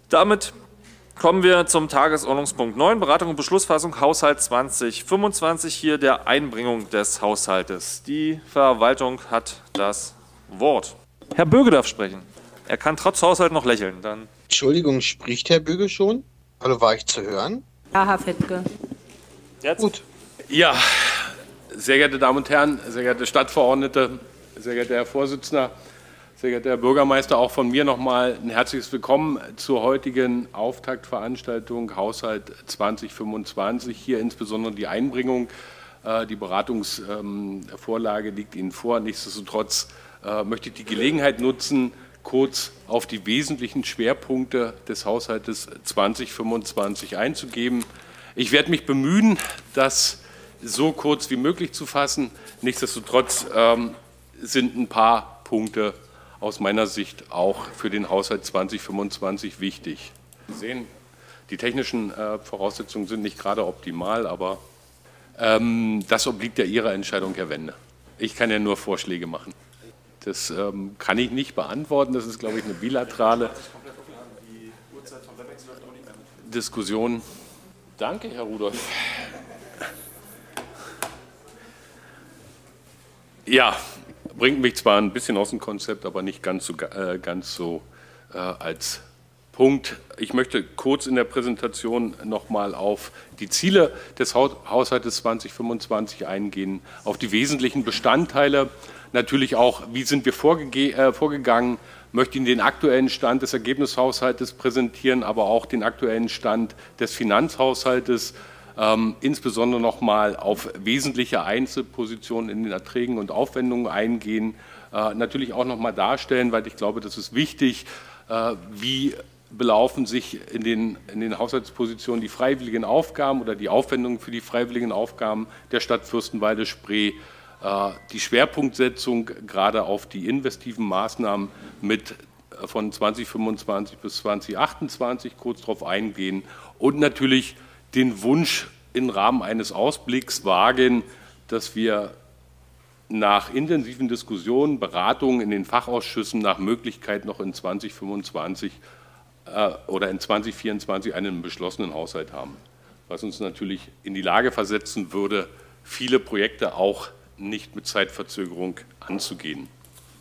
Damit kommen wir zum Tagesordnungspunkt 9, Beratung und Beschlussfassung Haushalt 2025, hier der Einbringung des Haushaltes. Die Verwaltung hat das Wort. Herr Böge darf sprechen. Er kann trotz Haushalt noch lächeln. Dann Entschuldigung, spricht Herr Böge schon? Hallo, war ich zu hören? Ja, Herr Fettke. jetzt? Gut. Ja, sehr geehrte Damen und Herren, sehr geehrte Stadtverordnete, sehr geehrter Herr Vorsitzender, sehr geehrter Herr Bürgermeister, auch von mir nochmal ein herzliches Willkommen zur heutigen Auftaktveranstaltung Haushalt 2025. Hier insbesondere die Einbringung. Die Beratungsvorlage liegt Ihnen vor. Nichtsdestotrotz möchte ich die Gelegenheit nutzen, kurz auf die wesentlichen Schwerpunkte des Haushaltes 2025 einzugehen. Ich werde mich bemühen, das so kurz wie möglich zu fassen. Nichtsdestotrotz sind ein paar Punkte aus meiner Sicht auch für den Haushalt 2025 wichtig. Sie sehen, die technischen Voraussetzungen sind nicht gerade optimal, aber das obliegt ja Ihrer Entscheidung, Herr Wende. Ich kann ja nur Vorschläge machen. Das kann ich nicht beantworten. Das ist, glaube ich, eine bilaterale Diskussion. Danke, Herr Rudolph. Ja, bringt mich zwar ein bisschen aus dem Konzept, aber nicht ganz so als Punkt. Ich möchte kurz in der Präsentation nochmal auf die Ziele des Haushaltes 2025 eingehen, auf die wesentlichen Bestandteile, natürlich auch, wie sind wir vorgegangen, möchte Ihnen den aktuellen Stand des Ergebnishaushaltes präsentieren, aber auch den aktuellen Stand des Finanzhaushaltes, insbesondere nochmal auf wesentliche Einzelpositionen in den Erträgen und Aufwendungen eingehen, natürlich auch nochmal darstellen, weil ich glaube, das ist wichtig, wie belaufen sich in den Haushaltspositionen die freiwilligen Aufgaben oder die Aufwendungen für die freiwilligen Aufgaben der Stadt Fürstenwalde-Spree, die Schwerpunktsetzung gerade auf die investiven Maßnahmen von 2025 bis 2028 kurz darauf eingehen und natürlich den Wunsch im Rahmen eines Ausblicks wagen, dass wir nach intensiven Diskussionen, Beratungen in den Fachausschüssen nach Möglichkeit noch in 2025 oder in 2024 einen beschlossenen Haushalt haben, was uns natürlich in die Lage versetzen würde, viele Projekte auch nicht mit Zeitverzögerung anzugehen.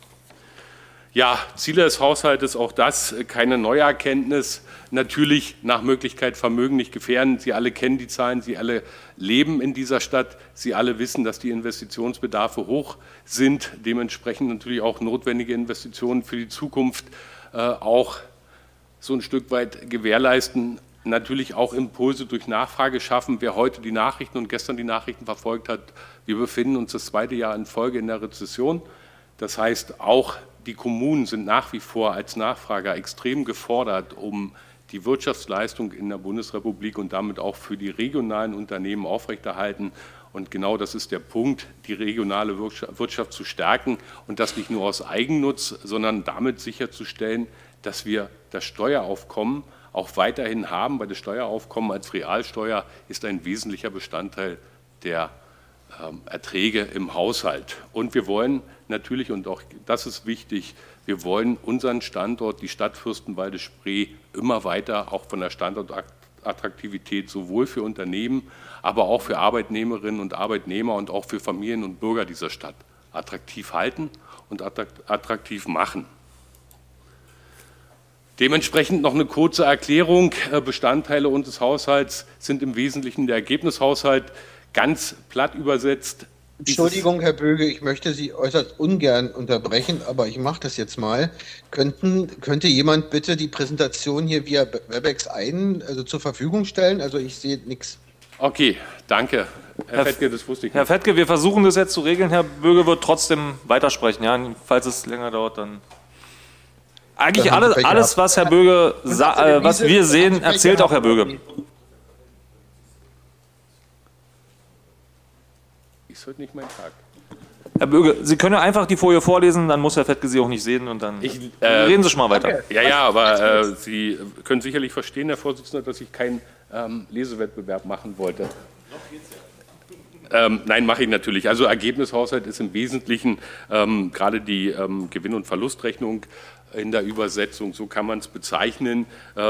Ja, Ziele des Haushaltes, auch das keine neue Erkenntnis. Natürlich nach Möglichkeit Vermögen nicht gefährden. Sie alle kennen die Zahlen, Sie alle leben in dieser Stadt. Sie alle wissen, dass die Investitionsbedarfe hoch sind. Dementsprechend natürlich auch notwendige Investitionen für die Zukunft auch so ein Stück weit gewährleisten. Natürlich auch Impulse durch Nachfrage schaffen. Wer heute die Nachrichten und gestern die Nachrichten verfolgt hat, wir befinden uns das zweite Jahr in Folge in der Rezession. Das heißt, auch die Kommunen sind nach wie vor als Nachfrager extrem gefordert, um die Wirtschaftsleistung in der Bundesrepublik und damit auch für die regionalen Unternehmen aufrechterhalten. Und genau das ist der Punkt, die regionale Wirtschaft zu stärken und das nicht nur aus Eigennutz, sondern damit sicherzustellen, dass wir das Steueraufkommen auch weiterhin haben, weil das Steueraufkommen als Realsteuer ist ein wesentlicher Bestandteil der Erträge im Haushalt. Und wir wollen natürlich, und auch das ist wichtig, wir wollen unseren Standort, die Stadt Fürstenwalde-Spree, immer weiter auch von der Standortattraktivität sowohl für Unternehmen, aber auch für Arbeitnehmerinnen und Arbeitnehmer und auch für Familien und Bürger dieser Stadt attraktiv halten und attraktiv machen. Dementsprechend noch eine kurze Erklärung. Bestandteile unseres Haushalts sind im Wesentlichen der Ergebnishaushalt. Ganz platt übersetzt. Entschuldigung, Herr Böge, ich möchte Sie äußerst ungern unterbrechen, aber ich mache das jetzt mal. Könnte jemand bitte die Präsentation hier via WebEx zur Verfügung stellen? Also ich sehe nichts. Okay, danke. Herr Fettke, das wusste ich nicht. Herr Fettke, wir versuchen das jetzt zu regeln. Herr Böge wird trotzdem weitersprechen. Ja? Falls es länger dauert, dann... Eigentlich alles, was Herr Böge, was wir sehen, erzählt auch Herr Böge. Ist heute nicht mein Tag. Herr Böge, Sie können ja einfach die Folie vorlesen, dann muss Herr Fettke Sie auch nicht sehen und dann reden Sie schon mal weiter. Ja, aber Sie können sicherlich verstehen, Herr Vorsitzender, dass ich keinen Lesewettbewerb machen wollte. Noch geht's ja. Nein, mache ich natürlich. Also Ergebnishaushalt ist im Wesentlichen gerade die Gewinn- und Verlustrechnung in der Übersetzung, so kann man es bezeichnen,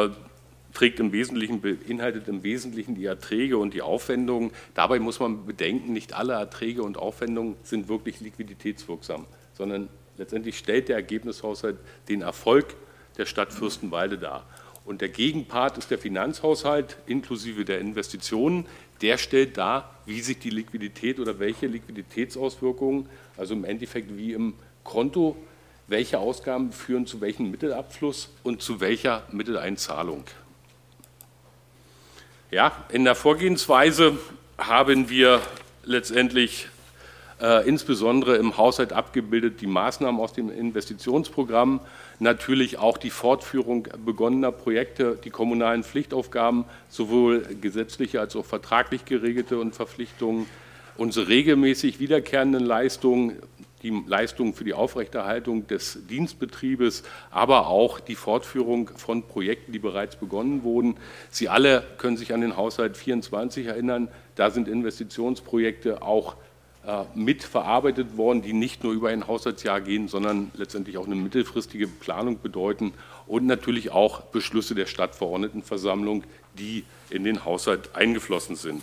beinhaltet im Wesentlichen die Erträge und die Aufwendungen. Dabei muss man bedenken, nicht alle Erträge und Aufwendungen sind wirklich liquiditätswirksam, sondern letztendlich stellt der Ergebnishaushalt den Erfolg der Stadt Fürstenwalde dar. Und der Gegenpart ist der Finanzhaushalt inklusive der Investitionen. Der stellt dar, wie sich die Liquidität oder welche Liquiditätsauswirkungen, also im Endeffekt wie im Konto, welche Ausgaben führen zu welchem Mittelabfluss und zu welcher Mitteleinzahlung. Ja, in der Vorgehensweise haben wir letztendlich insbesondere im Haushalt abgebildet die Maßnahmen aus dem Investitionsprogramm, natürlich auch die Fortführung begonnener Projekte, die kommunalen Pflichtaufgaben, sowohl gesetzliche als auch vertraglich geregelte und Verpflichtungen, unsere regelmäßig wiederkehrenden Leistungen, die Leistungen für die Aufrechterhaltung des Dienstbetriebes, aber auch die Fortführung von Projekten, die bereits begonnen wurden. Sie alle können sich an den Haushalt 24 erinnern. Da sind Investitionsprojekte auch mitverarbeitet worden, die nicht nur über ein Haushaltsjahr gehen, sondern letztendlich auch eine mittelfristige Planung bedeuten und natürlich auch Beschlüsse der Stadtverordnetenversammlung, die in den Haushalt eingeflossen sind.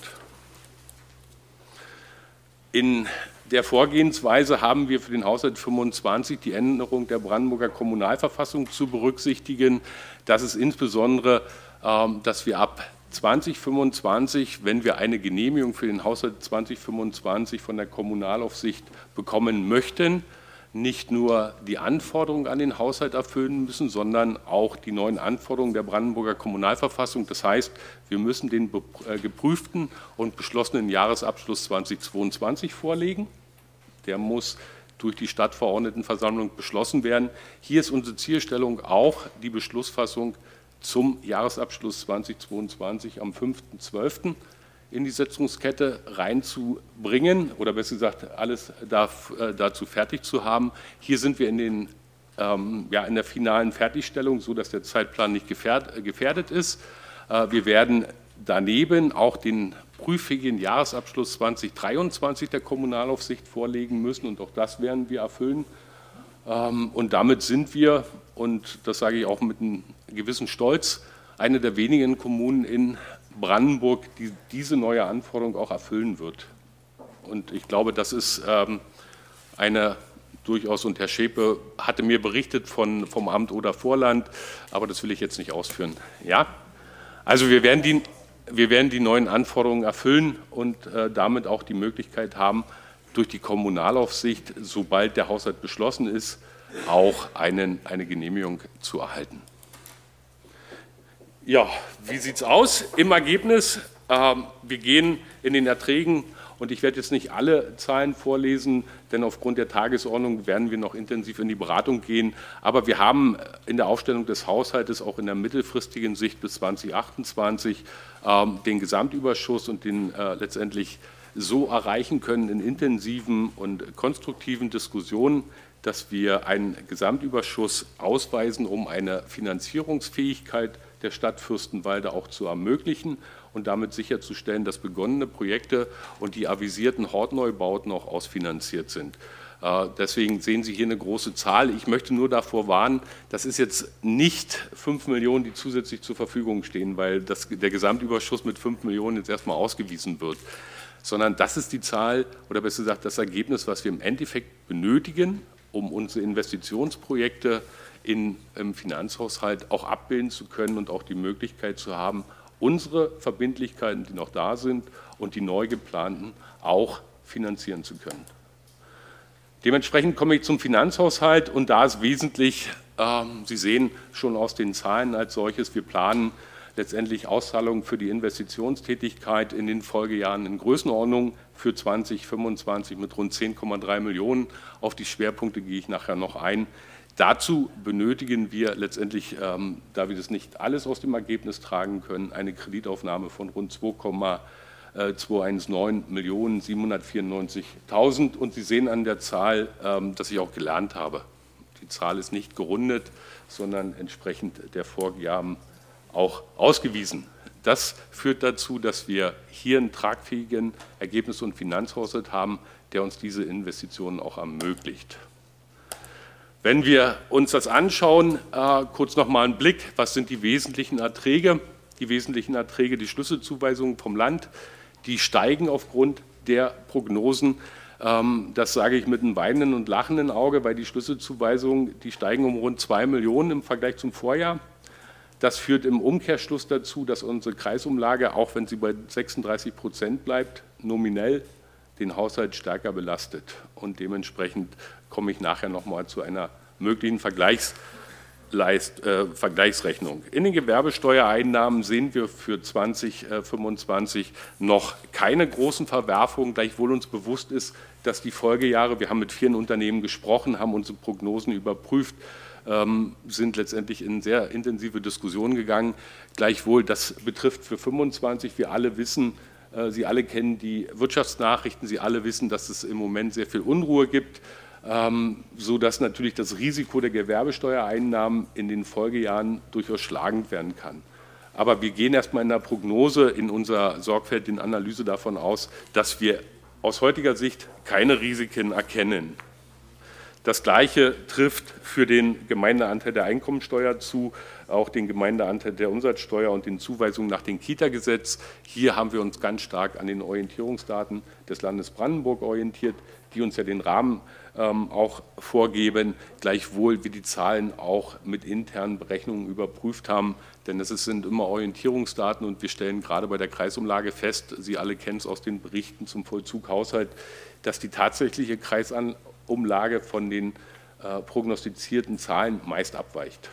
In der Vorgehensweise haben wir für den Haushalt 25 die Änderung der Brandenburger Kommunalverfassung zu berücksichtigen. Das ist insbesondere, dass wir ab 2025, wenn wir eine Genehmigung für den Haushalt 2025 von der Kommunalaufsicht bekommen möchten, nicht nur die Anforderungen an den Haushalt erfüllen müssen, sondern auch die neuen Anforderungen der Brandenburger Kommunalverfassung. Das heißt, wir müssen den geprüften und beschlossenen Jahresabschluss 2022 vorlegen. Der muss durch die Stadtverordnetenversammlung beschlossen werden. Hier ist unsere Zielstellung auch die Beschlussfassung zum Jahresabschluss 2022 am 5.12. in die Setzungskette reinzubringen oder besser gesagt, alles dazu fertig zu haben. Hier sind wir in der finalen Fertigstellung, sodass der Zeitplan nicht gefährdet ist. Wir werden daneben auch den prüfjährigen Jahresabschluss 2023 der Kommunalaufsicht vorlegen müssen und auch das werden wir erfüllen. Und damit sind wir, und das sage ich auch mit einem gewissen Stolz, eine der wenigen Kommunen in Brandenburg, die diese neue Anforderung auch erfüllen wird. Und ich glaube, das ist eine durchaus, und Herr Schäpe hatte mir berichtet vom Amt Oder-Vorland, aber das will ich jetzt nicht ausführen. Ja? Also wir werden die neuen Anforderungen erfüllen und damit auch die Möglichkeit haben, durch die Kommunalaufsicht, sobald der Haushalt beschlossen ist, auch eine Genehmigung zu erhalten. Ja, wie sieht es aus im Ergebnis? Wir gehen in den Erträgen, und ich werde jetzt nicht alle Zahlen vorlesen, denn aufgrund der Tagesordnung werden wir noch intensiv in die Beratung gehen. Aber wir haben in der Aufstellung des Haushaltes auch in der mittelfristigen Sicht bis 2028 den Gesamtüberschuss und den letztendlich so erreichen können in intensiven und konstruktiven Diskussionen, dass wir einen Gesamtüberschuss ausweisen, um eine Finanzierungsfähigkeit der Stadt Fürstenwalde auch zu ermöglichen und damit sicherzustellen, dass begonnene Projekte und die avisierten Hortneubauten auch ausfinanziert sind. Deswegen sehen Sie hier eine große Zahl. Ich möchte nur davor warnen, das ist jetzt nicht 5 Millionen, die zusätzlich zur Verfügung stehen, weil der Gesamtüberschuss mit 5 Millionen jetzt erstmal ausgewiesen wird, sondern das ist die Zahl oder besser gesagt das Ergebnis, was wir im Endeffekt benötigen, um unsere Investitionsprojekte im Finanzhaushalt auch abbilden zu können und auch die Möglichkeit zu haben, unsere Verbindlichkeiten, die noch da sind, und die neu geplanten auch finanzieren zu können. Dementsprechend komme ich zum Finanzhaushalt, und da ist wesentlich, Sie sehen schon aus den Zahlen als solches, wir planen letztendlich Auszahlungen für die Investitionstätigkeit in den Folgejahren in Größenordnung für 2025 mit rund 10,3 Millionen. Auf die Schwerpunkte gehe ich nachher noch ein. Dazu benötigen wir letztendlich, da wir das nicht alles aus dem Ergebnis tragen können, eine Kreditaufnahme von rund 2,219.794.000. Und Sie sehen an der Zahl, dass ich auch gelernt habe. Die Zahl ist nicht gerundet, sondern entsprechend der Vorgaben auch ausgewiesen. Das führt dazu, dass wir hier einen tragfähigen Ergebnis- und Finanzhaushalt haben, der uns diese Investitionen auch ermöglicht. Wenn wir uns das anschauen, kurz nochmal einen Blick, was sind die wesentlichen Erträge? Die wesentlichen Erträge, die Schlüsselzuweisungen vom Land, die steigen aufgrund der Prognosen. Das sage ich mit einem weinenden und lachenden Auge, weil die Schlüsselzuweisungen, die steigen um rund 2 Millionen im Vergleich zum Vorjahr. Das führt im Umkehrschluss dazu, dass unsere Kreisumlage, auch wenn sie bei 36% bleibt, nominell den Haushalt stärker belastet. Und dementsprechend komme ich nachher nochmal zu einer möglichen Vergleichsrechnung. In den Gewerbesteuereinnahmen sehen wir für 2025 noch keine großen Verwerfungen, gleichwohl uns bewusst ist, dass die Folgejahre, wir haben mit vielen Unternehmen gesprochen, haben unsere Prognosen überprüft, sind letztendlich in sehr intensive Diskussionen gegangen. Gleichwohl, das betrifft für 25, wir alle wissen, Sie alle kennen die Wirtschaftsnachrichten, Sie alle wissen, dass es im Moment sehr viel Unruhe gibt, sodass natürlich das Risiko der Gewerbesteuereinnahmen in den Folgejahren durchaus schlagend werden kann. Aber wir gehen erstmal in der Prognose, in unserer sorgfältigen Analyse davon aus, dass wir aus heutiger Sicht keine Risiken erkennen. Das Gleiche trifft für den Gemeindeanteil der Einkommensteuer zu, auch den Gemeindeanteil der Umsatzsteuer und den Zuweisungen nach dem Kita-Gesetz. Hier haben wir uns ganz stark an den Orientierungsdaten des Landes Brandenburg orientiert, die uns ja den Rahmen auch vorgeben, gleichwohl wir die Zahlen auch mit internen Berechnungen überprüft haben, denn es sind immer Orientierungsdaten und wir stellen gerade bei der Kreisumlage fest, Sie alle kennen es aus den Berichten zum Vollzug Haushalt, dass die tatsächliche Kreisumlage von den prognostizierten Zahlen meist abweicht.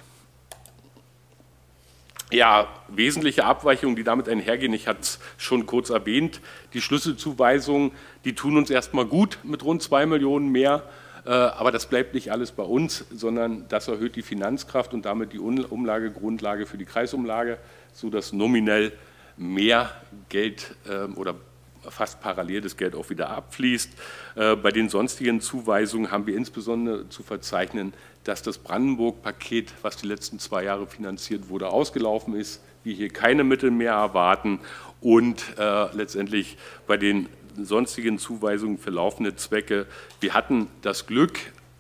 Ja, wesentliche Abweichungen, die damit einhergehen, ich hatte es schon kurz erwähnt, die Schlüsselzuweisungen, die tun uns erstmal gut mit rund 2 Millionen mehr, aber das bleibt nicht alles bei uns, sondern das erhöht die Finanzkraft und damit die Umlagegrundlage für die Kreisumlage, sodass nominell mehr Geld oder fast parallel das Geld auch wieder abfließt. Bei den sonstigen Zuweisungen haben wir insbesondere zu verzeichnen, dass das Brandenburg-Paket, was die letzten 2 Jahre finanziert wurde, ausgelaufen ist, wir hier keine Mittel mehr erwarten und letztendlich bei den sonstigen Zuweisungen für laufende Zwecke, wir hatten das Glück,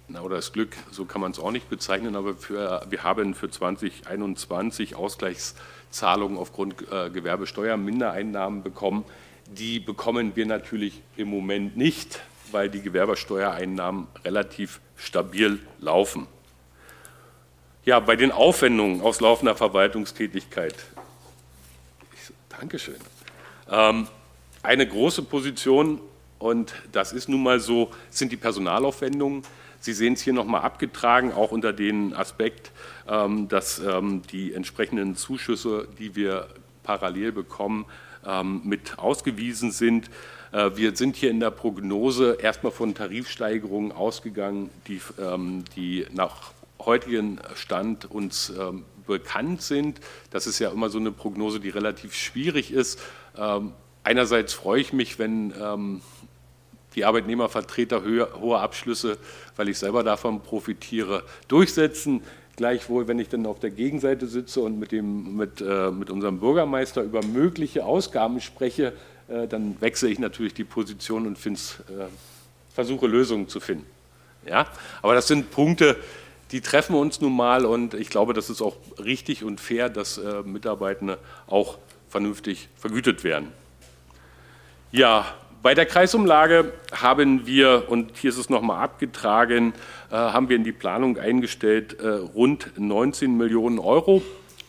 so kann man es auch nicht bezeichnen, aber wir haben für 2021 Ausgleichszahlungen aufgrund Gewerbesteuermindereinnahmen bekommen. Die bekommen wir natürlich im Moment nicht, weil die Gewerbesteuereinnahmen relativ stabil laufen. Ja, bei den Aufwendungen aus laufender Verwaltungstätigkeit, Dankeschön, eine große Position, und das ist nun mal so, sind die Personalaufwendungen. Sie sehen es hier nochmal abgetragen, auch unter dem Aspekt, dass die entsprechenden Zuschüsse, die wir parallel bekommen, mit ausgewiesen sind. Wir sind hier in der Prognose erstmal von Tarifsteigerungen ausgegangen, die nach heutigem Stand uns bekannt sind. Das ist ja immer so eine Prognose, die relativ schwierig ist. Einerseits freue ich mich, wenn die Arbeitnehmervertreter hohe Abschlüsse, weil ich selber davon profitiere, durchsetzen. Gleichwohl, wenn ich dann auf der Gegenseite sitze und mit unserem Bürgermeister über mögliche Ausgaben spreche, dann wechsle ich natürlich die Position und versuche Lösungen zu finden. Ja? Aber das sind Punkte, die treffen uns nun mal, und ich glaube, das ist auch richtig und fair, dass Mitarbeitende auch vernünftig vergütet werden. Ja, bei der Kreisumlage haben wir, und hier ist es nochmal abgetragen, haben wir in die Planung eingestellt rund 19 Millionen Euro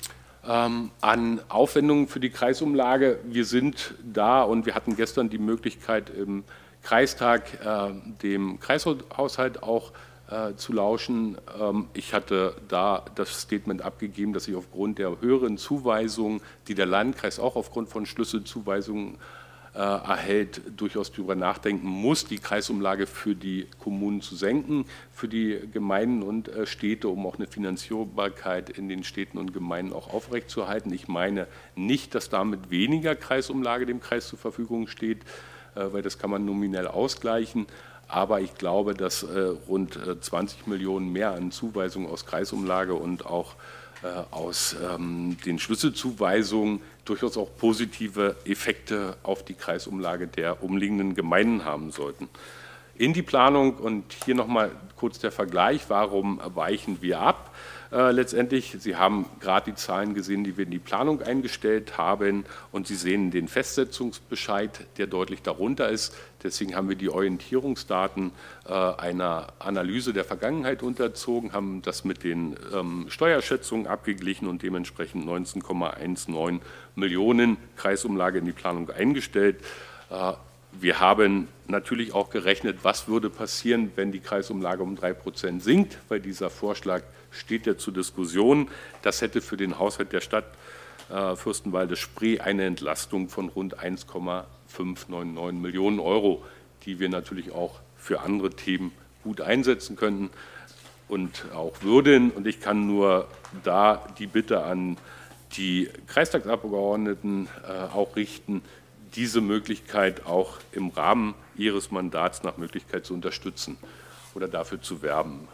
an Aufwendungen für die Kreisumlage. Wir sind da und wir hatten gestern die Möglichkeit, im Kreistag dem Kreishaushalt auch zu lauschen. Ich hatte da das Statement abgegeben, dass ich aufgrund der höheren Zuweisungen, die der Landkreis auch aufgrund von Schlüsselzuweisungen erhält, durchaus darüber nachdenken muss, die Kreisumlage für die Kommunen zu senken, für die Gemeinden und Städte, um auch eine Finanzierbarkeit in den Städten und Gemeinden auch aufrechtzuerhalten. Ich meine nicht, dass damit weniger Kreisumlage dem Kreis zur Verfügung steht, weil das kann man nominell ausgleichen. Aber ich glaube, dass rund 20 Millionen mehr an Zuweisungen aus Kreisumlage und auch aus den Schlüsselzuweisungen durchaus auch positive Effekte auf die Kreisumlage der umliegenden Gemeinden haben sollten. in die Planung. Und hier nochmal kurz der Vergleich, warum weichen wir ab? Letztendlich, Sie haben gerade die Zahlen gesehen, die wir in die Planung eingestellt haben, und Sie sehen den Festsetzungsbescheid, der deutlich darunter ist. Deswegen haben wir die Orientierungsdaten einer Analyse der Vergangenheit unterzogen, haben das mit den Steuerschätzungen abgeglichen und dementsprechend 19,19 Millionen Kreisumlage in die Planung eingestellt. Wir haben natürlich auch gerechnet, was würde passieren, wenn die Kreisumlage um 3% sinkt, weil dieser Vorschlag steht ja zur Diskussion. Das hätte für den Haushalt der Stadt Fürstenwalde-Spree eine Entlastung von rund 1,599 Millionen Euro, die wir natürlich auch für andere Themen gut einsetzen könnten und auch würden. Und ich kann nur da die Bitte an die Kreistagsabgeordneten auch richten, diese Möglichkeit auch im Rahmen ihres Mandats nach Möglichkeit zu unterstützen oder dafür zu werben.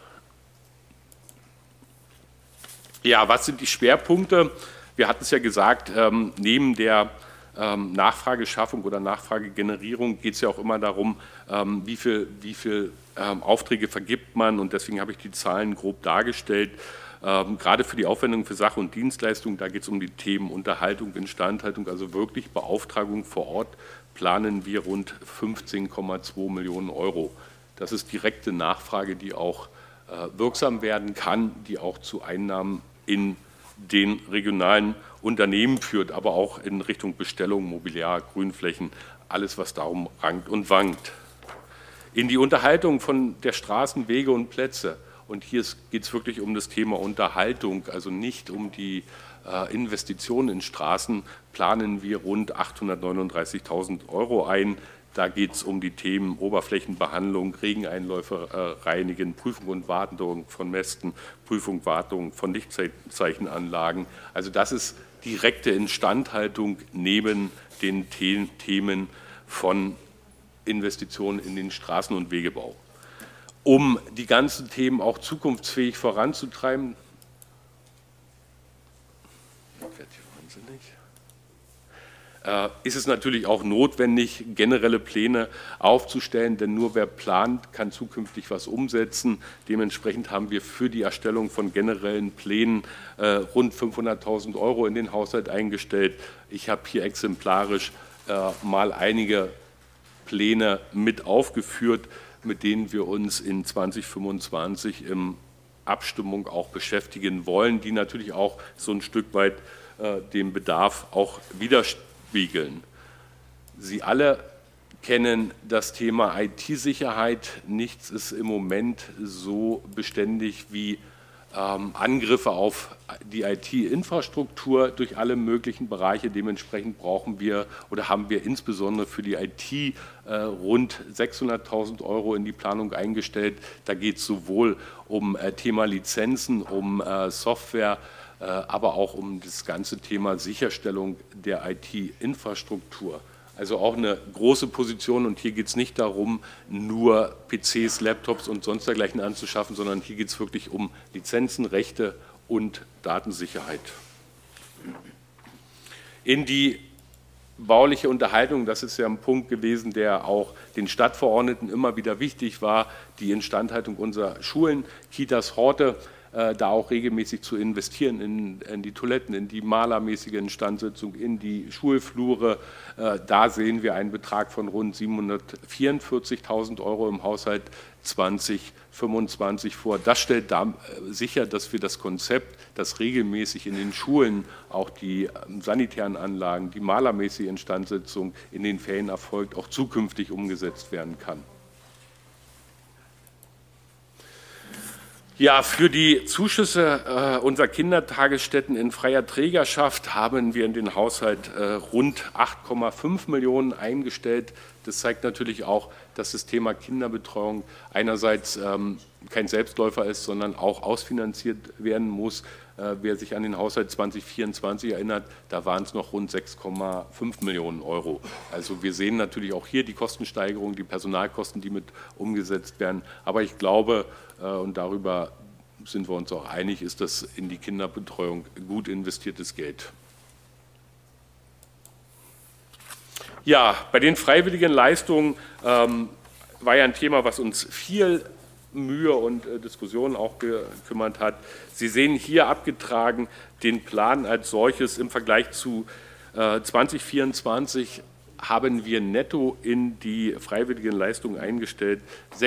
Ja, was sind die Schwerpunkte? Wir hatten es ja gesagt, neben der Nachfrageschaffung oder Nachfragegenerierung geht es ja auch immer darum, wie viel Aufträge vergibt man, und deswegen habe ich die Zahlen grob dargestellt. Gerade für die Aufwendungen für Sach- und Dienstleistungen, da geht es um die Themen Unterhaltung, Instandhaltung, also wirklich Beauftragung vor Ort, planen wir rund 15,2 Millionen Euro. Das ist direkte Nachfrage, die auch wirksam werden kann, die auch zu Einnahmen in den regionalen Unternehmen führt, aber auch in Richtung Bestellung, Mobiliar, Grünflächen, alles, was darum rankt und wankt. In die Unterhaltung von der Straßen, Wege und Plätze. Und hier geht es wirklich um das Thema Unterhaltung, also nicht um die Investitionen in Straßen, planen wir rund 839.000 Euro ein. Da geht es um die Themen Oberflächenbehandlung, Regeneinläufe reinigen, Prüfung und Wartung von Mästen, Prüfung, Wartung von Lichtzeichenanlagen. Also das ist direkte Instandhaltung neben den Themen von Investitionen in den Straßen- und Wegebau. Um die ganzen Themen auch zukunftsfähig voranzutreiben, ist es natürlich auch notwendig, generelle Pläne aufzustellen, denn nur wer plant, kann zukünftig was umsetzen. Dementsprechend haben wir für die Erstellung von generellen Plänen rund 500.000 Euro in den Haushalt eingestellt. Ich habe hier exemplarisch mal einige Pläne mit aufgeführt, mit denen wir uns in 2025 in Abstimmung auch beschäftigen wollen, die natürlich auch so ein Stück weit den Bedarf auch widerspiegeln. Sie alle kennen das Thema IT-Sicherheit. Nichts ist im Moment so beständig wie Angriffe auf die IT-Infrastruktur durch alle möglichen Bereiche. Dementsprechend brauchen wir oder haben wir insbesondere für die IT rund 600.000 Euro in die Planung eingestellt. Da geht es sowohl um Thema Lizenzen, um Software, aber auch um das ganze Thema Sicherstellung der IT-Infrastruktur. Also auch eine große Position, und hier geht es nicht darum, nur PCs, Laptops und sonst dergleichen anzuschaffen, sondern hier geht es wirklich um Lizenzen, Rechte und Datensicherheit. In die bauliche Unterhaltung, das ist ja ein Punkt gewesen, der auch den Stadtverordneten immer wieder wichtig war, die Instandhaltung unserer Schulen, Kitas, Horte, da auch regelmäßig zu investieren in die Toiletten, in die malermäßige Instandsetzung, in die Schulflure. Da sehen wir einen Betrag von rund 744.000 Euro im Haushalt 2025 vor. Das stellt sicher, dass wir das Konzept, das regelmäßig in den Schulen auch die sanitären Anlagen, die malermäßige Instandsetzung in den Ferien erfolgt, auch zukünftig umgesetzt werden kann. Ja, für die Zuschüsse unserer Kindertagesstätten in freier Trägerschaft haben wir in den Haushalt rund 8,5 Millionen eingestellt. Das zeigt natürlich auch, dass das Thema Kinderbetreuung einerseits kein Selbstläufer ist, sondern auch ausfinanziert werden muss. Wer sich an den Haushalt 2024 erinnert, da waren es noch rund 6,5 Millionen Euro. Also wir sehen natürlich auch hier die Kostensteigerung, die Personalkosten, die mit umgesetzt werden. Aber ich glaube, und darüber sind wir uns auch einig, ist das in die Kinderbetreuung gut investiertes Geld. Ja, bei den freiwilligen Leistungen war ja ein Thema, was uns viel Mühe und Diskussionen auch gekümmert hat. Sie sehen hier abgetragen den Plan als solches. Im Vergleich zu 2024 haben wir netto in die freiwilligen Leistungen eingestellt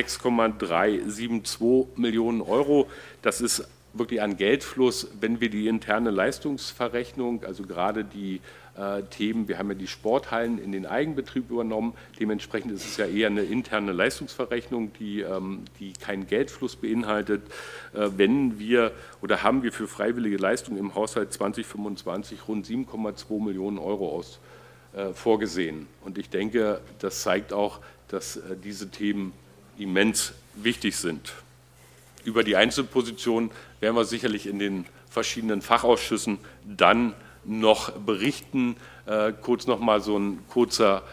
6,372 Millionen Euro. Das ist wirklich ein Geldfluss, wenn wir die interne Leistungsverrechnung, also gerade die Themen, wir haben ja die Sporthallen in den Eigenbetrieb übernommen, dementsprechend ist es ja eher eine interne Leistungsverrechnung, die keinen Geldfluss beinhaltet. Wenn wir oder haben wir für freiwillige Leistungen im Haushalt 2025 rund 7,2 Millionen Euro vorgesehen. Und ich denke, das zeigt auch, dass diese Themen immens wichtig sind. Über die Einzelpositionen werden wir sicherlich in den verschiedenen Fachausschüssen dann noch berichten. Kurz noch mal so ein kurzes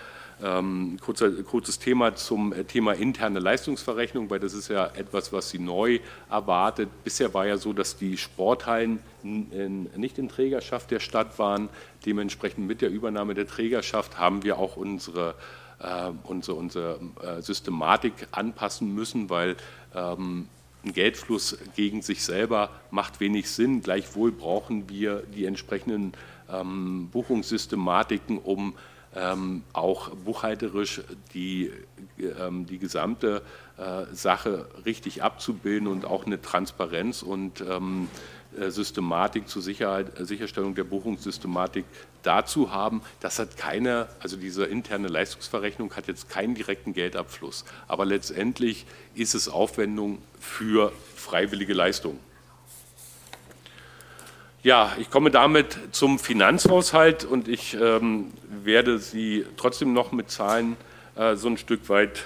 Thema zum Thema interne Leistungsverrechnung, weil das ist ja etwas, was Sie neu erwartet. Bisher war ja so, dass die Sporthallen nicht in Trägerschaft der Stadt waren. Dementsprechend mit der Übernahme der Trägerschaft haben wir auch unsere Systematik anpassen müssen, weil ein Geldfluss gegen sich selber macht wenig Sinn. Gleichwohl brauchen wir die entsprechenden Buchungssystematiken, um auch buchhalterisch die gesamte Sache richtig abzubilden und auch eine Transparenz und Systematik zur Sicherstellung der Buchungssystematik dazu haben. Das hat also diese interne Leistungsverrechnung hat jetzt keinen direkten Geldabfluss, aber letztendlich ist es Aufwendung für freiwillige Leistungen. Ja, ich komme damit zum Finanzhaushalt und ich werde Sie trotzdem noch mit Zahlen so ein Stück weit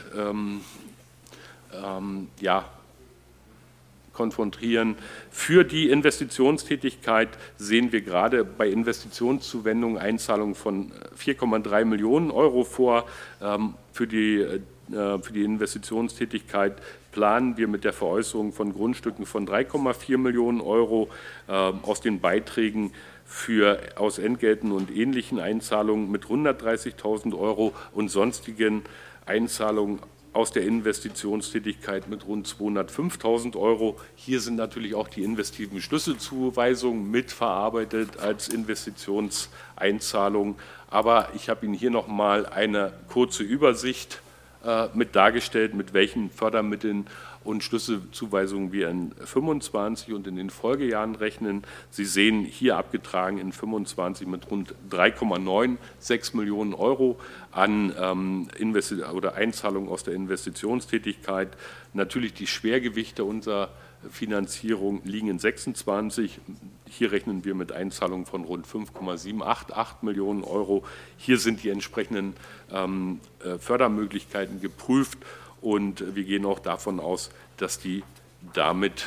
konfrontieren. Für die Investitionstätigkeit sehen wir gerade bei Investitionszuwendungen Einzahlungen von 4,3 Millionen Euro vor. Für die Investitionstätigkeit planen wir mit der Veräußerung von Grundstücken von 3,4 Millionen Euro, aus den Beiträgen aus Entgelten und ähnlichen Einzahlungen mit 130.000 Euro und sonstigen Einzahlungen aus der Investitionstätigkeit mit rund 205.000 Euro. Hier sind natürlich auch die investiven Schlüsselzuweisungen mitverarbeitet als Investitionseinzahlung. Aber ich habe Ihnen hier noch mal eine kurze Übersicht mit dargestellt, mit welchen Fördermitteln und Schlüsselzuweisungen wir in 25 und in den Folgejahren rechnen. Sie sehen hier abgetragen in 25 mit rund 3,96 Millionen Euro an Einzahlungen aus der Investitionstätigkeit. Natürlich die Schwergewichte unserer Finanzierung liegen in 26. Hier rechnen wir mit Einzahlungen von rund 5,788 Millionen Euro. Hier sind die entsprechenden Fördermöglichkeiten geprüft und wir gehen auch davon aus, dass die damit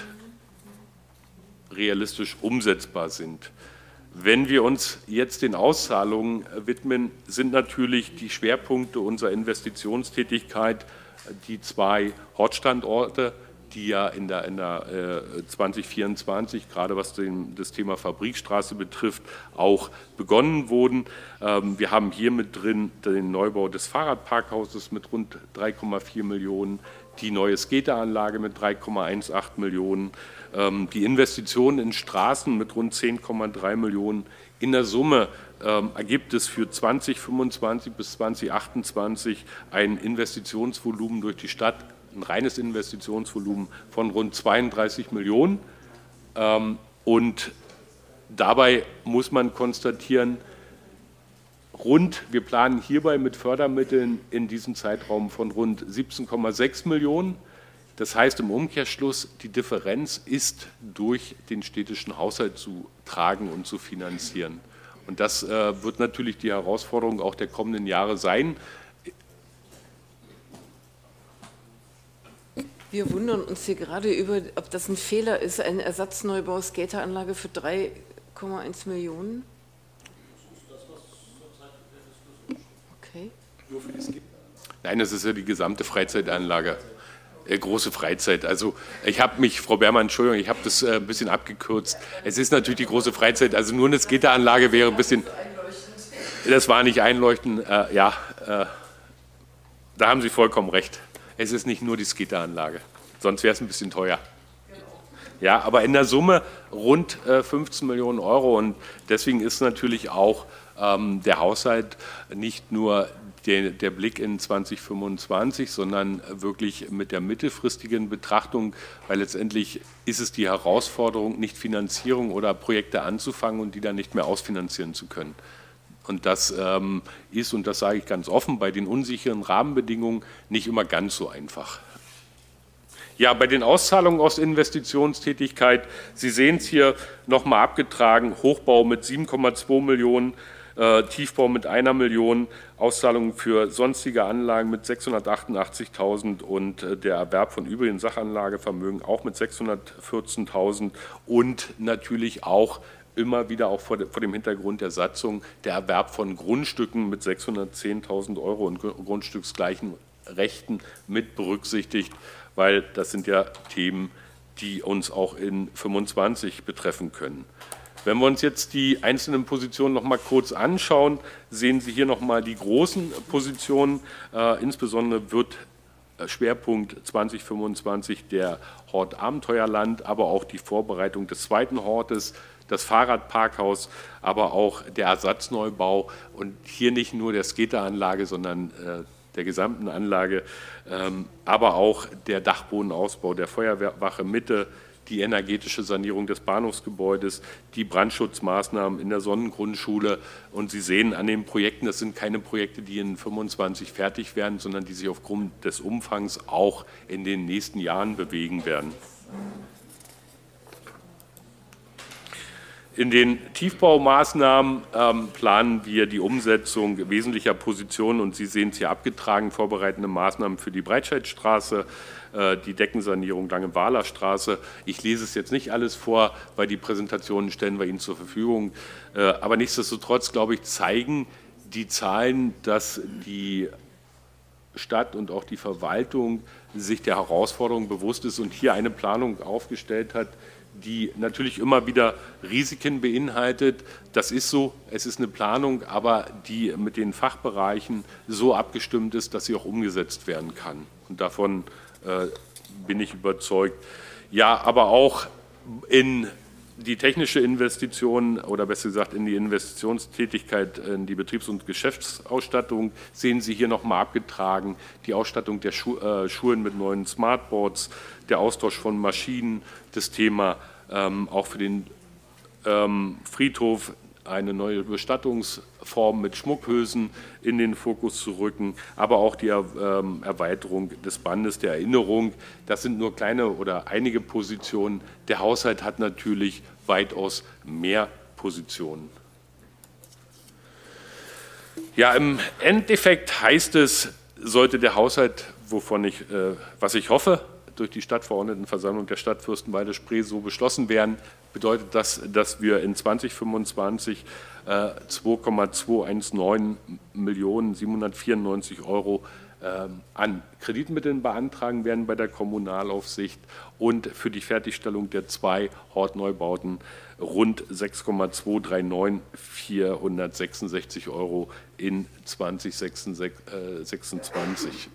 realistisch umsetzbar sind. Wenn wir uns jetzt den Auszahlungen widmen, sind natürlich die Schwerpunkte unserer Investitionstätigkeit die zwei Hortstandorte, die ja in der 2024, gerade was das Thema Fabrikstraße betrifft, auch begonnen wurden. Wir haben hier mit drin den Neubau des Fahrradparkhauses mit rund 3,4 Millionen, die neue Skateranlage mit 3,18 Millionen, die Investitionen in Straßen mit rund 10,3 Millionen. In der Summe ergibt es für 2025 bis 2028 ein Investitionsvolumen durch die Stadt, ein reines Investitionsvolumen von rund 32 Millionen. Und dabei muss man konstatieren, wir planen hierbei mit Fördermitteln in diesem Zeitraum von rund 17,6 Millionen. Das heißt im Umkehrschluss, die Differenz ist durch den städtischen Haushalt zu tragen und zu finanzieren. Und das wird natürlich die Herausforderung auch der kommenden Jahre sein. Wir wundern uns hier gerade über, ob das ein Fehler ist, ein Ersatzneubau Skateranlage für 3,1 Millionen. Okay. Nur für die Skate? Nein, das ist ja die gesamte Freizeitanlage. Große Freizeit. Also ich habe mich, Frau Beermann, Entschuldigung, ich habe das ein bisschen abgekürzt. Es ist natürlich die große Freizeit, also nur eine Skateranlage wäre ein bisschen... Das war nicht einleuchtend, da haben Sie vollkommen recht. es ist nicht nur die Skateranlage, sonst wäre es ein bisschen teuer. Ja, aber in der Summe rund 15 Millionen Euro und deswegen ist natürlich auch der Haushalt nicht nur der Blick in 2025, sondern wirklich mit der mittelfristigen Betrachtung, weil letztendlich ist es die Herausforderung, nicht Finanzierung oder Projekte anzufangen und die dann nicht mehr ausfinanzieren zu können. Und das ist, und das sage ich ganz offen, bei den unsicheren Rahmenbedingungen nicht immer ganz so einfach. Ja, bei den Auszahlungen aus Investitionstätigkeit, Sie sehen es hier nochmal abgetragen, Hochbau mit 7,2 Millionen, Tiefbau mit 1 Million, Auszahlungen für sonstige Anlagen mit 688.000 und der Erwerb von übrigen Sachanlagevermögen auch mit 614.000 und natürlich auch immer wieder auch vor dem Hintergrund der Satzung der Erwerb von Grundstücken mit 610.000 Euro und grundstücksgleichen Rechten mit berücksichtigt, weil das sind ja Themen, die uns auch in 25 betreffen können. Wenn wir uns jetzt die einzelnen Positionen noch mal kurz anschauen, sehen Sie hier noch mal die großen Positionen. Insbesondere wird Schwerpunkt 2025 der Hort Abenteuerland, aber auch die Vorbereitung des zweiten Hortes, das Fahrradparkhaus, aber auch der Ersatzneubau und hier nicht nur der Skateranlage, sondern der gesamten Anlage, aber auch der Dachbodenausbau der Feuerwache Mitte, die energetische Sanierung des Bahnhofsgebäudes, die Brandschutzmaßnahmen in der Sonnengrundschule. Und Sie sehen an den Projekten, das sind keine Projekte, die in 25 fertig werden, sondern die sich aufgrund des Umfangs auch in den nächsten Jahren bewegen werden. In den Tiefbaumaßnahmen planen wir die Umsetzung wesentlicher Positionen und Sie sehen es hier abgetragen, vorbereitende Maßnahmen für die Breitscheidstraße, die Deckensanierung Lange-Wahler Straße. Ich lese es jetzt nicht alles vor, weil die Präsentationen stellen wir Ihnen zur Verfügung. Aber nichtsdestotrotz, glaube ich, zeigen die Zahlen, dass die Stadt und auch die Verwaltung sich der Herausforderung bewusst ist und hier eine Planung aufgestellt hat, die natürlich immer wieder Risiken beinhaltet. Das ist so, es ist eine Planung, aber die mit den Fachbereichen so abgestimmt ist, dass sie auch umgesetzt werden kann. Und davon bin ich überzeugt. Ja, aber auch in die technische Investition oder besser gesagt in die Investitionstätigkeit in die Betriebs- und Geschäftsausstattung sehen Sie hier nochmal abgetragen. Die Ausstattung der Schulen mit neuen Smartboards, der Austausch von Maschinen, das Thema auch für den Friedhof eine neue Bestattungsform mit Schmuckhülsen in den Fokus zu rücken, aber auch die Erweiterung des Bandes der Erinnerung. Das sind nur kleine oder einige Positionen. Der Haushalt hat natürlich weitaus mehr Positionen. Ja, im Endeffekt heißt es, sollte der Haushalt, was ich hoffe, durch die Stadtverordnetenversammlung der Stadt Fürstenwalde-Spree so beschlossen werden, bedeutet das, dass wir in 2025 2,219.794 Euro an Kreditmitteln beantragen werden bei der Kommunalaufsicht und für die Fertigstellung der 2 Hortneubauten rund 6,239.466 Euro in 2026.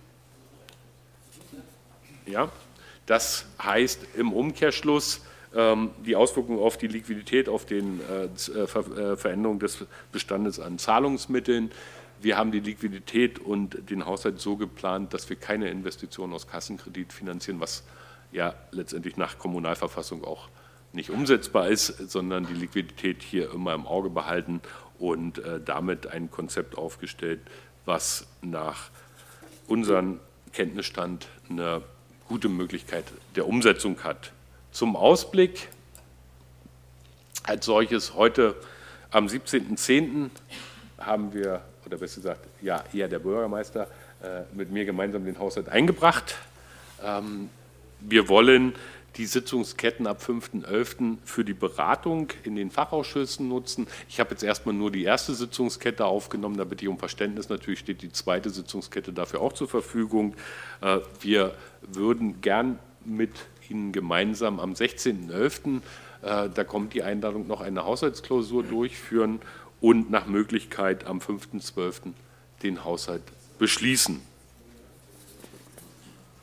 Ja, das heißt im Umkehrschluss die Auswirkungen auf die Liquidität, auf die Veränderung des Bestandes an Zahlungsmitteln. Wir haben die Liquidität und den Haushalt so geplant, dass wir keine Investitionen aus Kassenkredit finanzieren, was ja letztendlich nach Kommunalverfassung auch nicht umsetzbar ist, sondern die Liquidität hier immer im Auge behalten und damit ein Konzept aufgestellt, was nach unserem Kenntnisstand eine gute Möglichkeit der Umsetzung hat. Zum Ausblick als solches, heute am 17.10. haben wir, oder besser gesagt, ja eher der Bürgermeister, mit mir gemeinsam den Haushalt eingebracht. Wir wollen die Sitzungsketten ab 5.11. für die Beratung in den Fachausschüssen nutzen. Ich habe jetzt erstmal nur die erste Sitzungskette aufgenommen, da bitte ich um Verständnis. Natürlich steht die zweite Sitzungskette dafür auch zur Verfügung. Wir würden gern mit Ihnen gemeinsam am 16.11., da kommt die Einladung, noch eine Haushaltsklausur durchführen und nach Möglichkeit am 5.12. den Haushalt beschließen.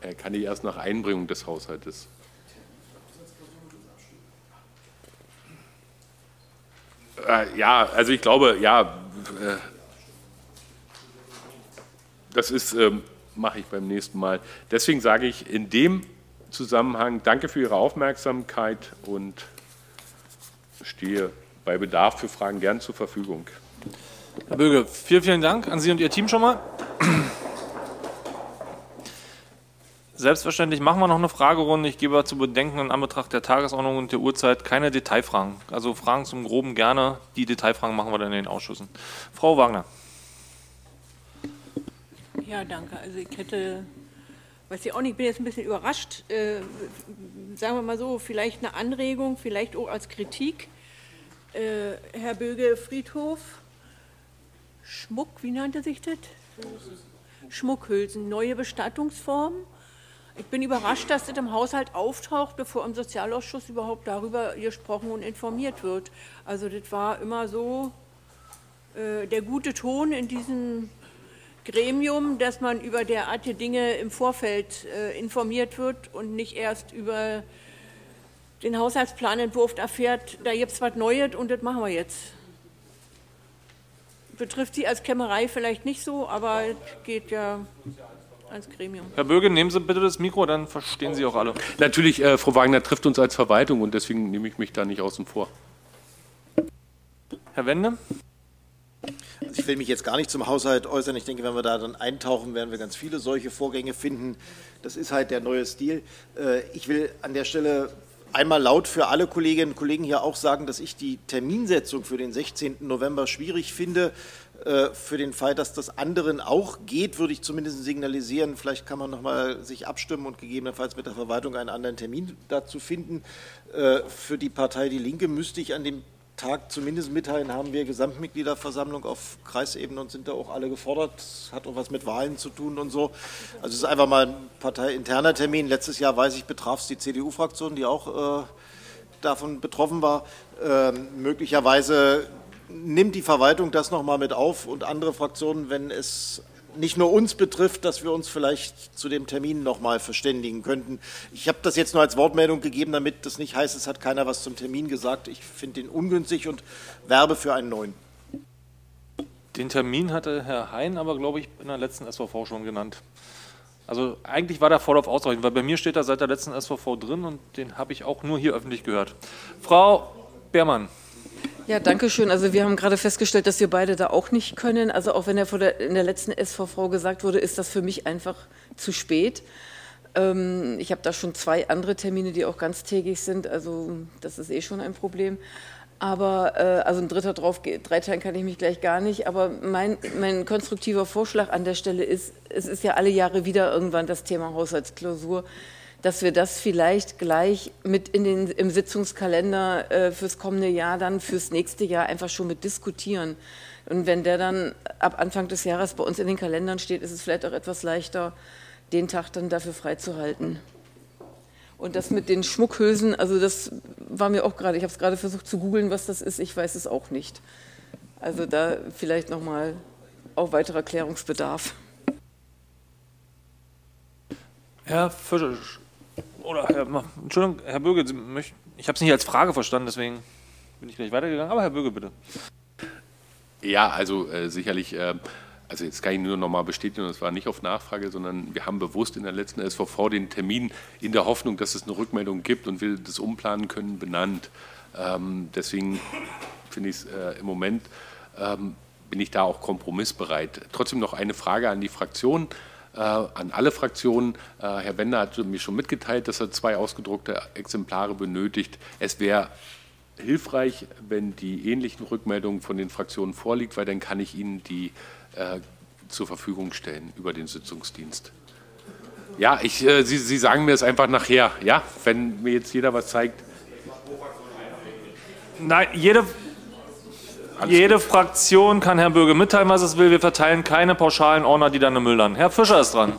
Er kann die erst nach Einbringung des Haushaltes. Ja, also ich glaube, ja, das ist, mache ich beim nächsten Mal. Deswegen sage ich in dem Zusammenhang danke für Ihre Aufmerksamkeit und stehe bei Bedarf für Fragen gern zur Verfügung. Herr Böge, vielen Dank an Sie und Ihr Team schon mal. Selbstverständlich machen wir noch eine Fragerunde. Ich gebe zu bedenken, in Anbetracht der Tagesordnung und der Uhrzeit keine Detailfragen. Also Fragen zum Groben gerne. Die Detailfragen machen wir dann in den Ausschüssen. Frau Wagner. Ja, danke. Also ich hätte, weiß ich auch nicht, ich bin jetzt ein bisschen überrascht. Sagen wir mal so, vielleicht eine Anregung, vielleicht auch als Kritik. Herr Böge, Friedhof, Schmuck, wie nannte sich das? Schmuckhülsen, neue Bestattungsform. Ich bin überrascht, dass das im Haushalt auftaucht, bevor im Sozialausschuss überhaupt darüber gesprochen und informiert wird. Also das war immer so der gute Ton in diesem Gremium, dass man über derartige Dinge im Vorfeld informiert wird und nicht erst über den Haushaltsplanentwurf erfährt, da gibt es was Neues und das machen wir jetzt. Betrifft Sie als Kämmerei vielleicht nicht so, aber es geht ja ans Gremium. Herr Böge, nehmen Sie bitte das Mikro, dann verstehen Sie auch alle. Natürlich, Frau Wagner trifft uns als Verwaltung und deswegen nehme ich mich da nicht außen vor. Herr Wende? Also ich will mich jetzt gar nicht zum Haushalt äußern. Ich denke, wenn wir da dann eintauchen, werden wir ganz viele solche Vorgänge finden. Das ist halt der neue Stil. Ich will an der Stelle einmal laut für alle Kolleginnen und Kollegen hier auch sagen, dass ich die Terminsetzung für den 16. November schwierig finde. Für den Fall, dass das anderen auch geht, würde ich zumindest signalisieren, vielleicht kann man noch mal sich abstimmen und gegebenenfalls mit der Verwaltung einen anderen Termin dazu finden. Für die Partei Die Linke müsste ich an dem Tag zumindest mitteilen, haben wir Gesamtmitgliederversammlung auf Kreisebene und sind da auch alle gefordert. Das hat auch was mit Wahlen zu tun und so. Also es ist einfach mal ein parteiinterner Termin. Letztes Jahr, weiß ich, betraf es die CDU-Fraktion, die auch davon betroffen war. Möglicherweise nimmt die Verwaltung das noch mal mit auf und andere Fraktionen, wenn es nicht nur uns betrifft, dass wir uns vielleicht zu dem Termin noch mal verständigen könnten. Ich habe das jetzt nur als Wortmeldung gegeben, damit das nicht heißt, es hat keiner was zum Termin gesagt. Ich finde den ungünstig und werbe für einen neuen. Den Termin hatte Herr Hein aber, glaube ich, in der letzten SVV schon genannt. Also eigentlich war der Vorlauf ausreichend, weil bei mir steht er seit der letzten SVV drin und den habe ich auch nur hier öffentlich gehört. Frau Beermann. Ja, danke schön. Also wir haben gerade festgestellt, dass wir beide da auch nicht können. Also auch wenn in der letzten SVV gesagt wurde, ist das für mich einfach zu spät. Ich habe da schon 2 andere Termine, die auch ganztägig sind. Also das ist eh schon ein Problem. Aber also ein dritter drauf, dreiteilen kann ich mich gleich gar nicht. Aber mein konstruktiver Vorschlag an der Stelle ist, es ist ja alle Jahre wieder irgendwann das Thema Haushaltsklausur, dass wir das vielleicht gleich mit im Sitzungskalender fürs kommende Jahr, dann fürs nächste Jahr einfach schon mit diskutieren. Und wenn der dann ab Anfang des Jahres bei uns in den Kalendern steht, ist es vielleicht auch etwas leichter, den Tag dann dafür freizuhalten. Und das mit den Schmuckhülsen, also das war mir auch gerade, ich habe es gerade versucht zu googeln, was das ist, ich weiß es auch nicht. Also da vielleicht nochmal auch weiterer Klärungsbedarf. Herr Fischer. Oder Entschuldigung, Herr Böge, ich habe es nicht als Frage verstanden, deswegen bin ich gleich weitergegangen. Aber Herr Böge, bitte. Ja, also sicherlich, also jetzt kann ich nur noch mal bestätigen, das war nicht auf Nachfrage, sondern wir haben bewusst in der letzten SVV den Termin in der Hoffnung, dass es eine Rückmeldung gibt und wir das umplanen können, benannt. Deswegen finde ich es im Moment, bin ich da auch kompromissbereit. Trotzdem noch eine Frage an die Fraktion. An alle Fraktionen. Herr Wender hat mir schon mitgeteilt, dass er 2 ausgedruckte Exemplare benötigt. Es wäre hilfreich, wenn die ähnlichen Rückmeldungen von den Fraktionen vorliegt, weil dann kann ich Ihnen die zur Verfügung stellen über den Sitzungsdienst. Ja, Sie sagen mir es einfach nachher, ja, wenn mir jetzt jeder was zeigt. Nein, jede Fraktion kann Herrn Böge mitteilen, was es will. Wir verteilen keine pauschalen Ordner, die dann im Müll landen. Herr Fischer ist dran.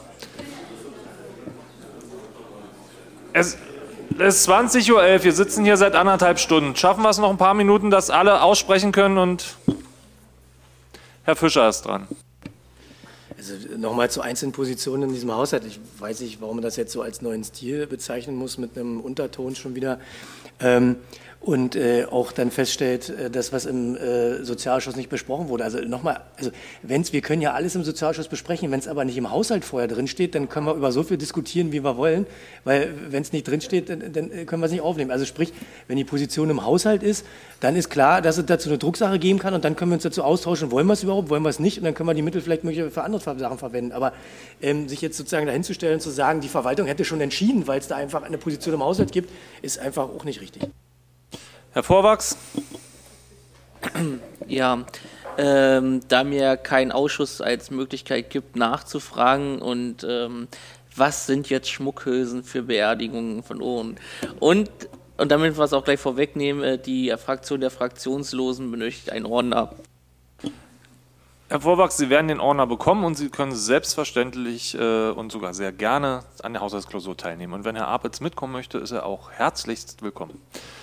Es ist 20:11 Uhr. Wir sitzen hier seit 1,5 Stunden. Schaffen wir es noch ein paar Minuten, dass alle aussprechen können? Und Herr Fischer ist dran. Also nochmal zu einzelnen Positionen in diesem Haushalt. Ich weiß nicht, warum man das jetzt so als neuen Stil bezeichnen muss, mit einem Unterton schon wieder. Und auch dann feststellt, das, was im Sozialausschuss nicht besprochen wurde. Also nochmal, also wir können ja alles im Sozialausschuss besprechen, wenn es aber nicht im Haushalt vorher drinsteht, dann können wir über so viel diskutieren, wie wir wollen, weil wenn es nicht drinsteht, dann können wir es nicht aufnehmen. Also sprich, wenn die Position im Haushalt ist, dann ist klar, dass es dazu eine Drucksache geben kann und dann können wir uns dazu austauschen, wollen wir es überhaupt, wollen wir es nicht und dann können wir die Mittel vielleicht möglicherweise für andere Sachen verwenden. Aber sich jetzt sozusagen dahinzustellen und zu sagen, die Verwaltung hätte schon entschieden, weil es da einfach eine Position im Haushalt gibt, ist einfach auch nicht richtig. Herr Vorwachs? Ja, da mir kein Ausschuss als Möglichkeit gibt, nachzufragen und was sind jetzt Schmuckhülsen für Beerdigungen von Ohren? Und damit wir es auch gleich vorwegnehmen, die Fraktion der Fraktionslosen benötigt einen Ordner. Herr Vorwachs, Sie werden den Ordner bekommen und Sie können selbstverständlich und sogar sehr gerne an der Haushaltsklausur teilnehmen. Und wenn Herr Apitz mitkommen möchte, ist er auch herzlichst willkommen.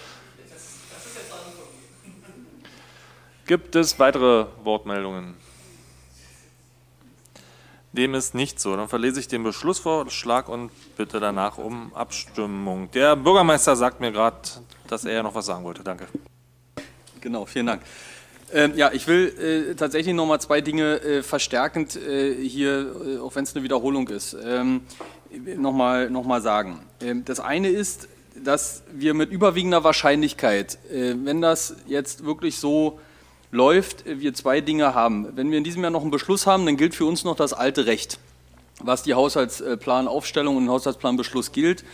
Gibt es weitere Wortmeldungen? Dem ist nicht so. Dann verlese ich den Beschlussvorschlag und bitte danach um Abstimmung. Der Bürgermeister sagt mir gerade, dass er ja noch was sagen wollte. Danke. Genau, vielen Dank. Ja, ich will tatsächlich noch mal zwei Dinge verstärkend hier, auch wenn es eine Wiederholung ist, noch mal sagen. Das eine ist, dass wir mit überwiegender Wahrscheinlichkeit, wenn das jetzt wirklich so läuft, wir zwei Dinge haben. Wenn wir in diesem Jahr noch einen Beschluss haben, dann gilt für uns noch das alte Recht, was die Haushaltsplanaufstellung und den Haushaltsplanbeschluss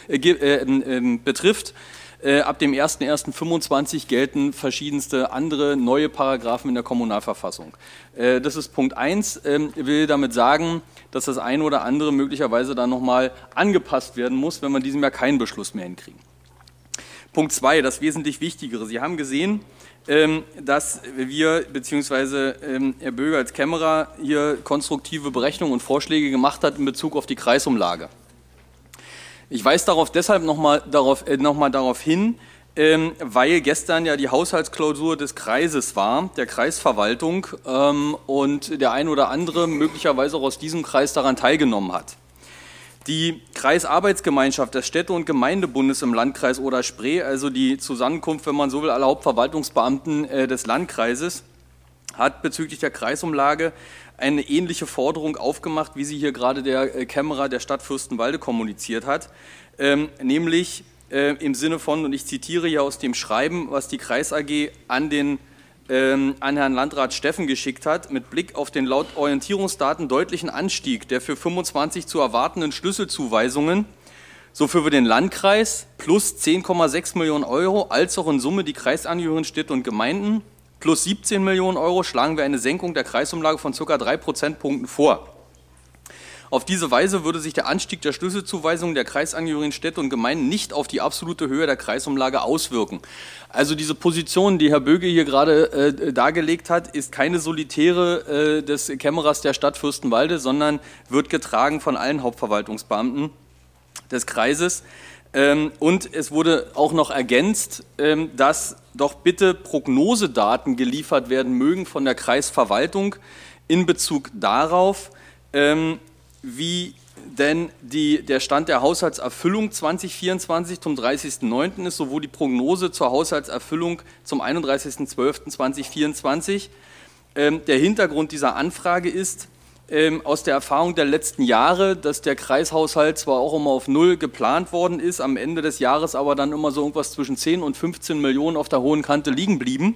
betrifft. Ab dem 01.01.25 gelten verschiedenste andere neue Paragraphen in der Kommunalverfassung. Das ist Punkt 1. Ich will damit sagen, dass das eine oder andere möglicherweise dann nochmal angepasst werden muss, wenn wir in diesem Jahr keinen Beschluss mehr hinkriegen. Punkt 2, das wesentlich Wichtigere. Sie haben gesehen, dass wir bzw. Herr Böge als Kämmerer hier konstruktive Berechnungen und Vorschläge gemacht hat in Bezug auf die Kreisumlage. Ich weise deshalb nochmal darauf hin, weil gestern ja die Haushaltsklausur des Kreises war, der Kreisverwaltung, und der ein oder andere möglicherweise auch aus diesem Kreis daran teilgenommen hat. Die Kreisarbeitsgemeinschaft des Städte- und Gemeindebundes im Landkreis Oder-Spree, also die Zusammenkunft, wenn man so will, aller Hauptverwaltungsbeamten des Landkreises, hat bezüglich der Kreisumlage eine ähnliche Forderung aufgemacht, wie sie hier gerade der Kämmerer der Stadt Fürstenwalde kommuniziert hat, nämlich im Sinne von, und ich zitiere hier aus dem Schreiben, was die Kreis AG an Herrn Landrat Steffen geschickt hat, mit Blick auf den laut Orientierungsdaten deutlichen Anstieg der für 25 zu erwartenden Schlüsselzuweisungen, so für den Landkreis plus 10,6 Millionen Euro, als auch in Summe die kreisangehörigen Städte und Gemeinden plus 17 Millionen Euro, schlagen wir eine Senkung der Kreisumlage von ca. 3 Prozentpunkten vor. Auf diese Weise würde sich der Anstieg der Schlüsselzuweisungen der kreisangehörigen Städte und Gemeinden nicht auf die absolute Höhe der Kreisumlage auswirken. Also diese Position, die Herr Böge hier gerade dargelegt hat, ist keine solitäre des Kämmerers der Stadt Fürstenwalde, sondern wird getragen von allen Hauptverwaltungsbeamten des Kreises. Und es wurde auch noch ergänzt, dass doch bitte Prognosedaten geliefert werden mögen von der Kreisverwaltung in Bezug darauf, wie denn der Stand der Haushaltserfüllung 2024 zum 30.09. ist, sowohl die Prognose zur Haushaltserfüllung zum 31.12.2024. Der Hintergrund dieser Anfrage ist aus der Erfahrung der letzten Jahre, dass der Kreishaushalt zwar auch immer auf Null geplant worden ist, am Ende des Jahres aber dann immer so irgendwas zwischen 10 und 15 Millionen auf der hohen Kante liegen blieben.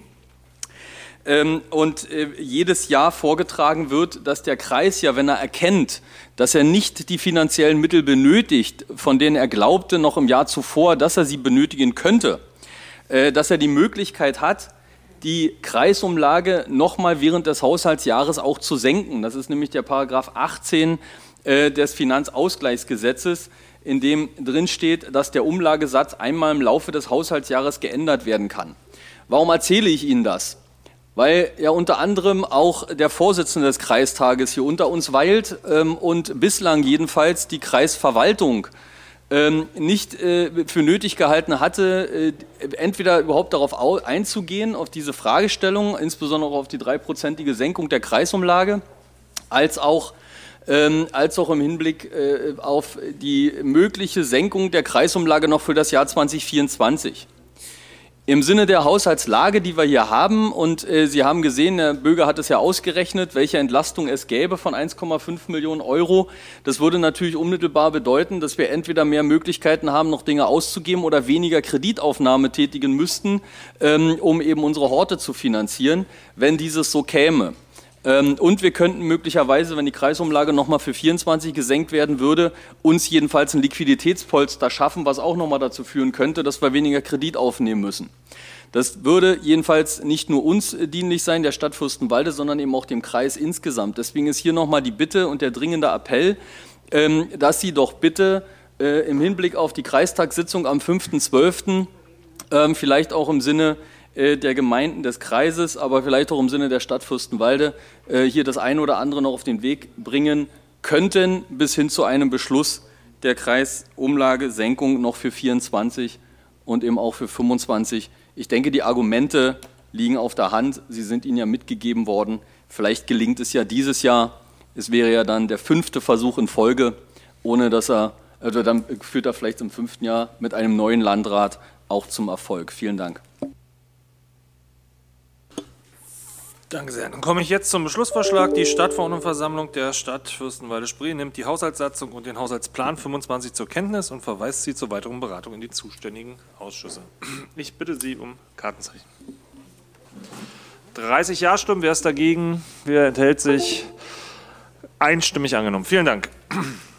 Und jedes Jahr vorgetragen wird, dass der Kreis ja, wenn er erkennt, dass er nicht die finanziellen Mittel benötigt, von denen er glaubte noch im Jahr zuvor, dass er sie benötigen könnte, dass er die Möglichkeit hat, die Kreisumlage nochmal während des Haushaltsjahres auch zu senken. Das ist nämlich der Paragraph 18 des Finanzausgleichsgesetzes, in dem drin steht, dass der Umlagesatz einmal im Laufe des Haushaltsjahres geändert werden kann. Warum erzähle ich Ihnen das? Weil ja unter anderem auch der Vorsitzende des Kreistages hier unter uns weilt und bislang jedenfalls die Kreisverwaltung nicht für nötig gehalten hatte, entweder überhaupt darauf einzugehen, auf diese Fragestellung, insbesondere auf die 3-prozentige Senkung der Kreisumlage, als auch als auch im Hinblick auf die mögliche Senkung der Kreisumlage noch für das Jahr 2024. Im Sinne der Haushaltslage, die wir hier haben, und Sie haben gesehen, Herr Böge hat es ja ausgerechnet, welche Entlastung es gäbe von 1,5 Millionen Euro. Das würde natürlich unmittelbar bedeuten, dass wir entweder mehr Möglichkeiten haben, noch Dinge auszugeben oder weniger Kreditaufnahme tätigen müssten, um eben unsere Horte zu finanzieren, wenn dieses so käme. Und wir könnten möglicherweise, wenn die Kreisumlage nochmal für 24 gesenkt werden würde, uns jedenfalls ein Liquiditätspolster schaffen, was auch nochmal dazu führen könnte, dass wir weniger Kredit aufnehmen müssen. Das würde jedenfalls nicht nur uns dienlich sein, der Stadt Fürstenwalde, sondern eben auch dem Kreis insgesamt. Deswegen ist hier nochmal die Bitte und der dringende Appell, dass Sie doch bitte im Hinblick auf die Kreistagssitzung am 5.12. Vielleicht auch im Sinne der Gemeinden des Kreises, aber vielleicht auch im Sinne der Stadt Fürstenwalde hier das eine oder andere noch auf den Weg bringen könnten, bis hin zu einem Beschluss der Kreisumlagesenkung noch für 24 und eben auch für 25. Ich denke, die Argumente liegen auf der Hand. Sie sind Ihnen ja mitgegeben worden. Vielleicht gelingt es ja dieses Jahr. Es wäre ja dann der 5. Versuch in Folge, ohne dass also dann führt er vielleicht im 5. Jahr mit einem neuen Landrat auch zum Erfolg. Vielen Dank. Danke sehr. Dann komme ich jetzt zum Beschlussvorschlag. Die Stadtverordnetenversammlung der Stadt Fürstenwalde-Spree nimmt die Haushaltssatzung und den Haushaltsplan 25 zur Kenntnis und verweist sie zur weiteren Beratung in die zuständigen Ausschüsse. Ich bitte Sie um Kartenzeichen. 30 Ja-Stimmen, wer ist dagegen? Wer enthält sich? Einstimmig angenommen. Vielen Dank.